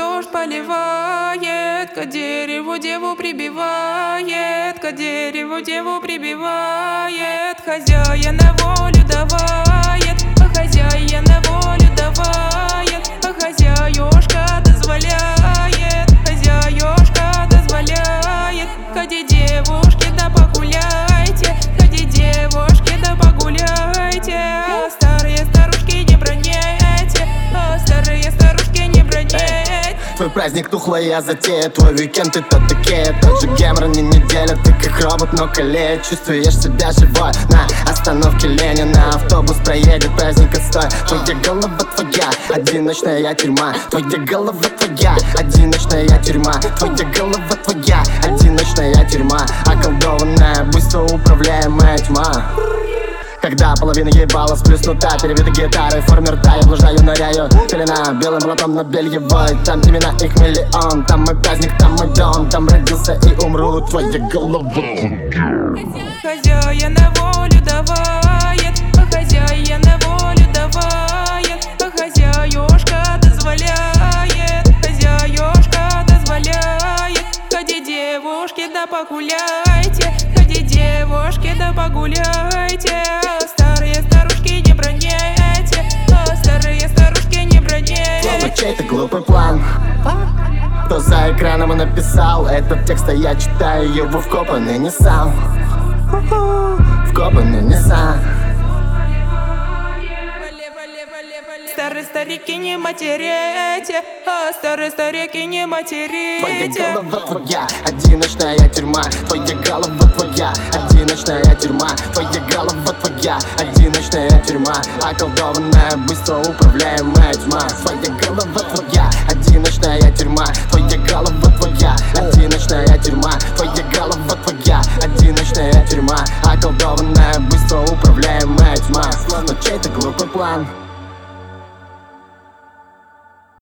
дождь поливает, к дереву деву прибивает, к дереву деву прибивает. Хозяина волю давает, а хозяина волю давает, а хозяюшка дозволяет, хозяюшка дозволяет. Ходи, девушки, да погуляйте, ходи, девушки, да погуляйте. Старые старушки не броняйте, старые старушки не броняйте. Твой праздник тухлая затея, твой уикенд это такие. Тот же гемор, не неделя, ты как робот, но колеет. Чувствуешь себя живой на остановке Ленина. Автобус проедет, праздник отстой. Твоя голова твоя, одиночная тюрьма. Твоя голова твоя, одиночная тюрьма. Твоя голова твоя, одиночная тюрьма. Околдованная, быстро управляемая тьма. Когда половина ебала сплюснута, перевиты гитары, в форме рта я блуждаю, ныряю. Пелена белым блатом на бельевой, там имена их миллион. Там мой праздник, там мой дом, там родился и умру твоя голова. Хозяина волю давает, а хозяина волю давает, а хозяюшка дозволяет, хозяюшка дозволяет. Ходи, девушки, да погуляйте, ходи, девушки, да погуляйте. Старые старушки не броняйте, старые старушки не броняйте. Словно чей-то глупый план, кто за экраном и написал этот текст, а я читаю его вкопанный не сам. Вкопанный не сам. Старые старики не материте, старые старики не материте. Твоя голова твоя, одиночная тюрьма. Твоя голова твоя, одиночная тюрьма. Твоя голова твоя, одиночная тюрьма. Околдованная, быстро управляемая тьма. Твоя голова твоя, одиночная тюрьма. Твоя голова твоя, одиночная тюрьма. Твоя голова твоя, одиночная тюрьма. Околдованная, быстро управляемая тьма. Словно чей-то глупый план.